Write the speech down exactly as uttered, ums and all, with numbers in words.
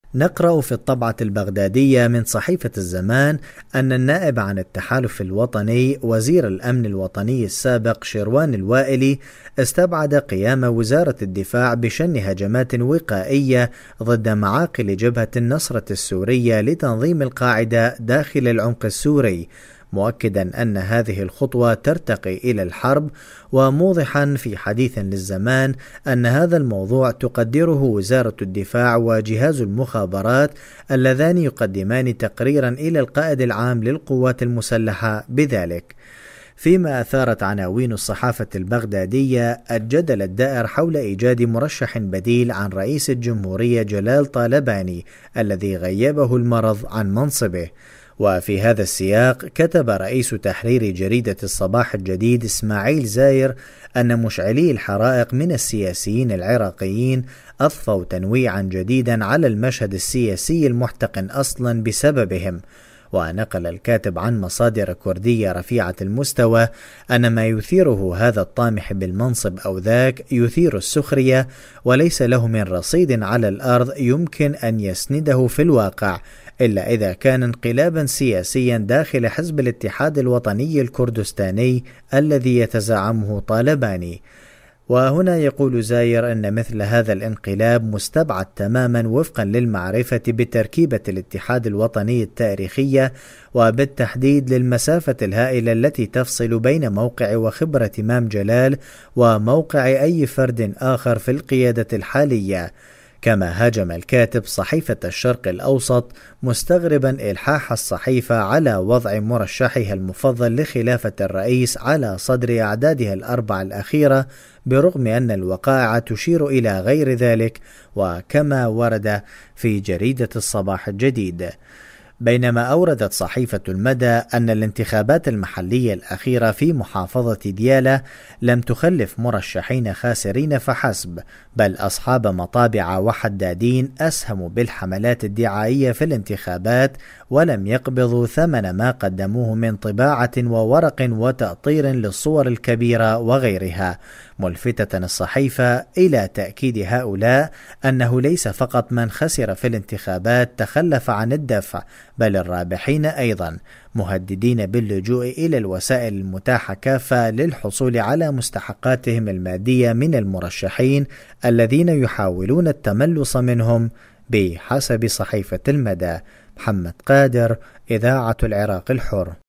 نقرأ في الطبعة البغدادية من صحيفة الزمان أن النائب عن التحالف الوطني وزير الأمن الوطني السابق شروان الوائلي استبعد قيام وزارة الدفاع بشن هجمات وقائية ضد معاقل جبهة النصرة السورية لتنظيم القاعدة داخل العمق السوري، مؤكدا أن هذه الخطوة ترتقي إلى الحرب، وموضحا في حديث للزمان أن هذا الموضوع تقدره وزارة الدفاع وجهاز المخابرات اللذان يقدمان تقريرا إلى القائد العام للقوات المسلحة بذلك. فيما أثارت عناوين الصحافة البغدادية الجدل الدائر حول إيجاد مرشح بديل عن رئيس الجمهورية جلال طالباني الذي غيبه المرض عن منصبه. وفي هذا السياق كتب رئيس تحرير جريدة الصباح الجديد إسماعيل زاير أن مشعلي الحرائق من السياسيين العراقيين أضفوا تنويعا جديدا على المشهد السياسي المحتقن أصلا بسببهم. ونقل الكاتب عن مصادر كردية رفيعة المستوى أن ما يثيره هذا الطامح بالمنصب أو ذاك يثير السخرية، وليس له من رصيد على الأرض يمكن أن يسنده في الواقع، إلا إذا كان انقلابا سياسيا داخل حزب الاتحاد الوطني الكردستاني الذي يتزعمه طالباني. وهنا يقول زاير أن مثل هذا الانقلاب مستبعد تماما وفقا للمعرفة بتركيبة الاتحاد الوطني التاريخية، وبالتحديد للمسافة الهائلة التي تفصل بين موقع وخبرة إمام جلال وموقع أي فرد آخر في القيادة الحالية. كما هاجم الكاتب صحيفة الشرق الأوسط مستغربا إلحاح الصحيفة على وضع مرشحها المفضل لخلافة الرئيس على صدر أعدادها الأربع الأخيرة، برغم أن الوقائع تشير إلى غير ذلك، وكما ورد في جريدة الصباح الجديد. بينما أوردت صحيفة المدى أن الانتخابات المحلية الأخيرة في محافظة ديالى لم تخلف مرشحين خاسرين فحسب، بل أصحاب مطابع وحدادين أسهموا بالحملات الدعائية في الانتخابات ولم يقبضوا ثمن ما قدموه من طباعة وورق وتأطير للصور الكبيرة وغيرها، ملفتة الصحيفة إلى تأكيد هؤلاء أنه ليس فقط من خسر في الانتخابات تخلف عن الدفع، بل الرابحين أيضا، مهددين باللجوء إلى الوسائل المتاحة كافة للحصول على مستحقاتهم المادية من المرشحين الذين يحاولون التملص منهم بحسب صحيفة المدى. محمد قادر، إذاعة العراق الحر.